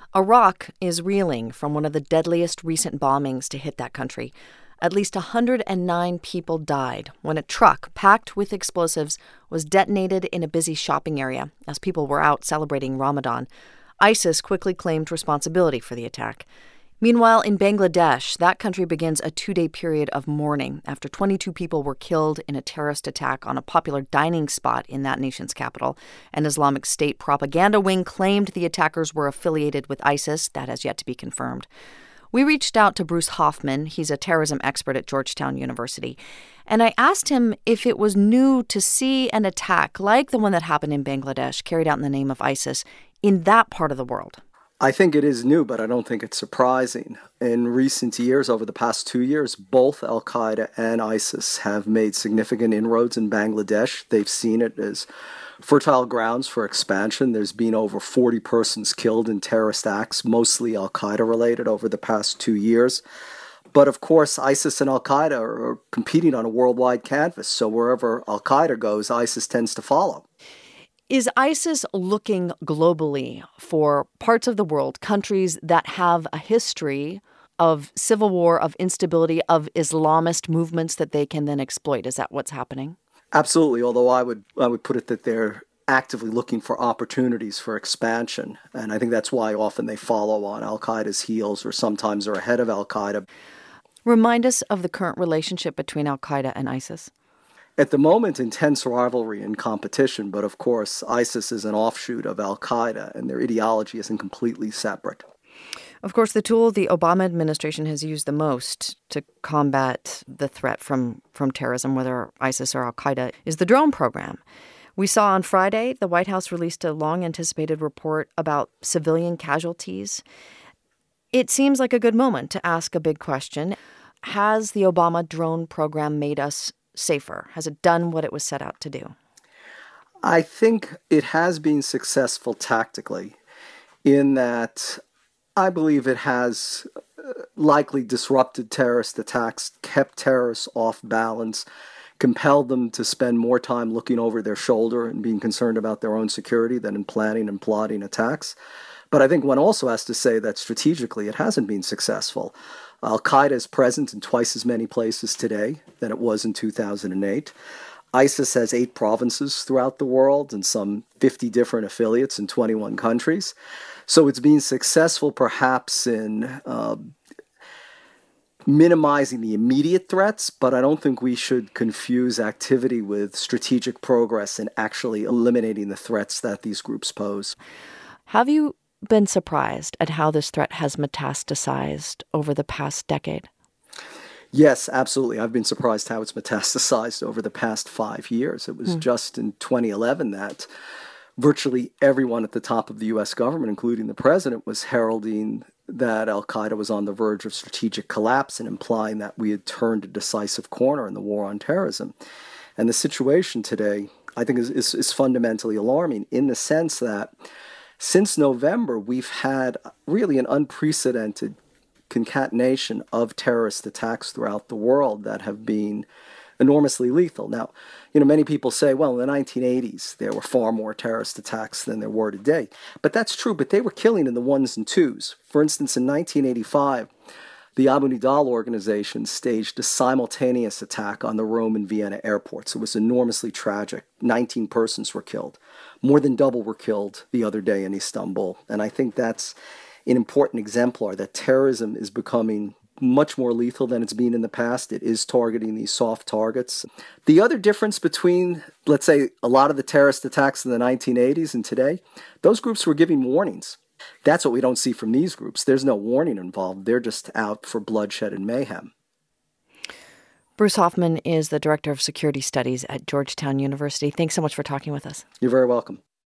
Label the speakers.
Speaker 1: Iraq is reeling from one of the deadliest recent bombings to hit that country. At least 109 people died when a truck packed with explosives was detonated in a busy shopping area as people were out celebrating Ramadan. ISIS quickly claimed responsibility for the attack. Meanwhile, in Bangladesh, that country begins a 2-day period of mourning after 22 people were killed in a terrorist attack on a popular dining spot in that nation's capital. An Islamic State propaganda wing claimed the attackers were affiliated with ISIS. That has yet to be confirmed. We reached out to Bruce Hoffman. He's a terrorism expert at Georgetown University. And I asked him if it was new to see an attack like the one that happened in Bangladesh, carried out in the name of ISIS, in that part of the world.
Speaker 2: I think it is new, but I don't think it's surprising. In recent years, over the past 2 years, both al-Qaeda and ISIS have made significant inroads in Bangladesh. They've seen it as fertile grounds for expansion. There's been over 40 persons killed in terrorist acts, mostly al-Qaeda related, over the past 2 years. But of course, ISIS and al-Qaeda are competing on a worldwide canvas. So wherever al-Qaeda goes, ISIS tends to follow.
Speaker 1: Is ISIS looking globally for parts of the world, countries that have a history of civil war, of instability, of Islamist movements that they can then exploit? Is that what's happening?
Speaker 2: Absolutely, although I would put it that they're actively looking for opportunities for expansion. And I think that's why often they follow on al-Qaeda's heels or sometimes are ahead of al-Qaeda.
Speaker 1: Remind us of the current relationship between al-Qaeda and ISIS.
Speaker 2: At the moment, intense rivalry and competition, but of course, ISIS is an offshoot of al-Qaeda, and their ideology isn't completely separate.
Speaker 1: Of course, the tool the Obama administration has used the most to combat the threat from terrorism, whether ISIS or al-Qaeda, is the drone program. We saw on Friday the White House released a long-anticipated report about civilian casualties. It seems like a good moment to ask a big question. Has the Obama drone program made us safer? Has it done what it was set out to do?
Speaker 2: I think it has been successful tactically in that I believe it has likely disrupted terrorist attacks, kept terrorists off balance, compelled them to spend more time looking over their shoulder and being concerned about their own security than in planning and plotting attacks. But I think one also has to say that strategically it hasn't been successful. Al-Qaeda is present in twice as many places today than it was in 2008. ISIS has 8 provinces throughout the world and some 50 different affiliates in 21 countries. So it's been successful perhaps in minimizing the immediate threats, but I don't think we should confuse activity with strategic progress in actually eliminating the threats that these groups pose.
Speaker 1: Have you been surprised at how this threat has metastasized over the past decade?
Speaker 2: Yes, absolutely. I've been surprised how it's metastasized over the past 5 years. It was just in 2011 that virtually everyone at the top of the U.S. government, including the president, was heralding that al-Qaeda was on the verge of strategic collapse and implying that we had turned a decisive corner in the war on terrorism. And the situation today, I think, is fundamentally alarming in the sense that since November, we've had really an unprecedented concatenation of terrorist attacks throughout the world that have been enormously lethal. Now, many people say, well, in the 1980s, there were far more terrorist attacks than there were today. But that's true, but they were killing in the ones and twos. For instance, in 1985, the Abu Nidal organization staged a simultaneous attack on the Rome and Vienna airports. It was enormously tragic. 19 persons were killed. More than double were killed the other day in Istanbul. And I think that's an important exemplar that terrorism is becoming much more lethal than it's been in the past. It is targeting these soft targets. The other difference between, let's say, a lot of the terrorist attacks in the 1980s and today, those groups were giving warnings. That's what we don't see from these groups. There's no warning involved. They're just out for bloodshed and mayhem.
Speaker 1: Bruce Hoffman is the Director of Security Studies at Georgetown University. Thanks so much for talking with us.
Speaker 2: You're very welcome.